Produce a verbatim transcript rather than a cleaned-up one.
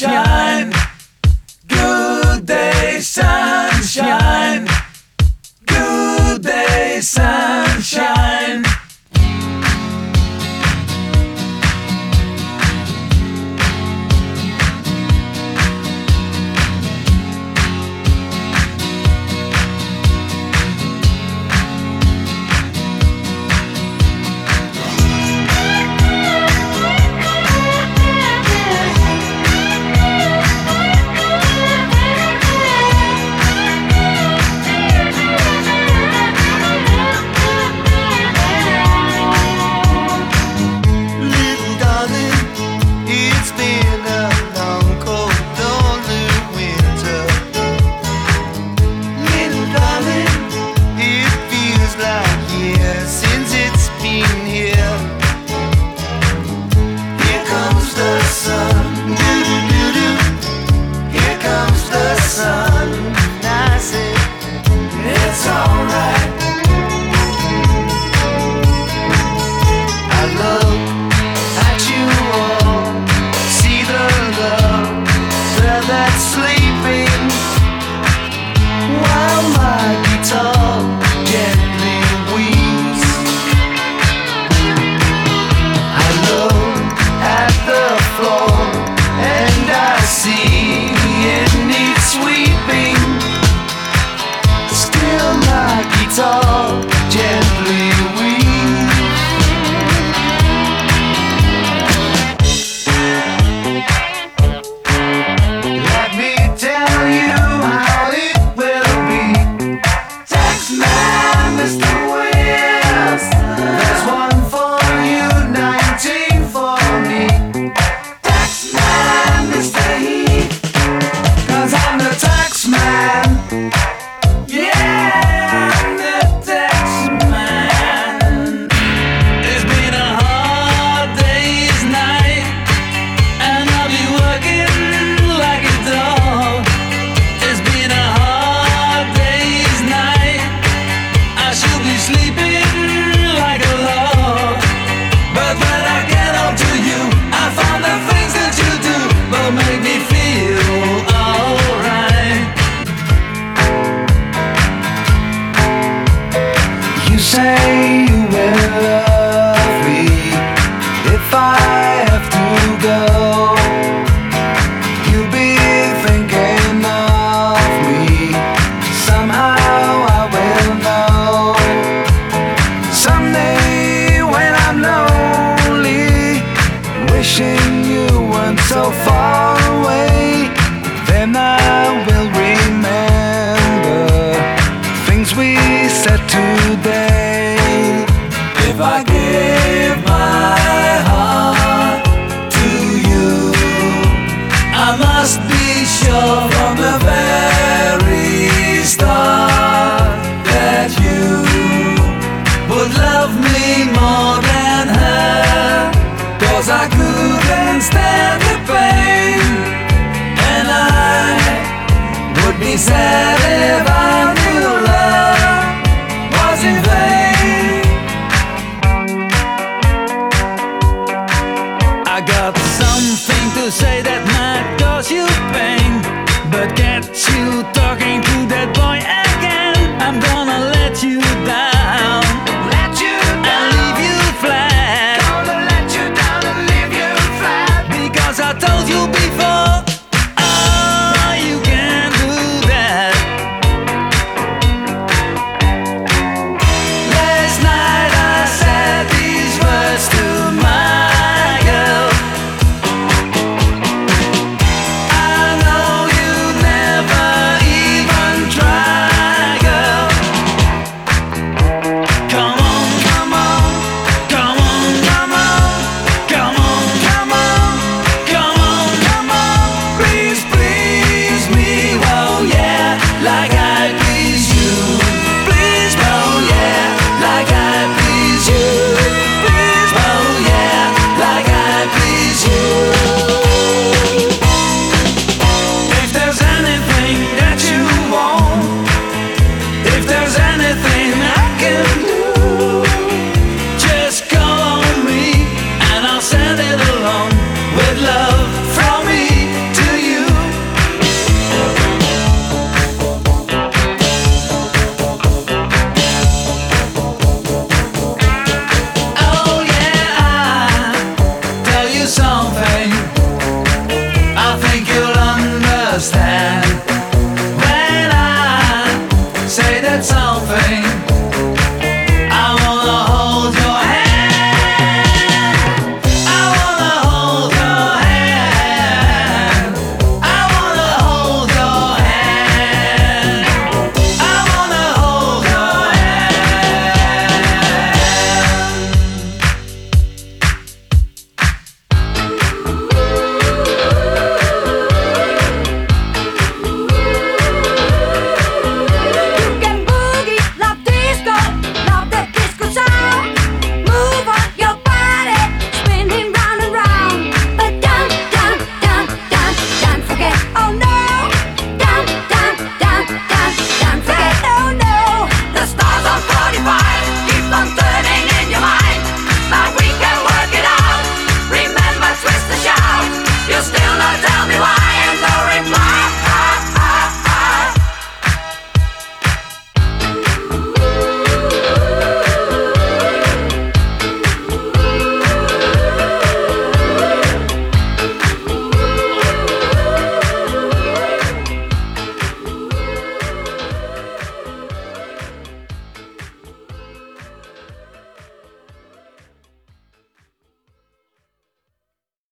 sunshine. Good day, sunshine. Good day, sunshine. Say you will love me if I have to go. You'll be thinking of me. Somehow I will know. Someday when I'm lonely, wishing you weren't so far away, then I will remember things we said today. If I give my heart to you, I must be sure from the very start that you would love me more than her. 'Cause I couldn't stand the pain, and I would be sad if I knew love was in vain. I got something to say that might cause you pain, but get you talking to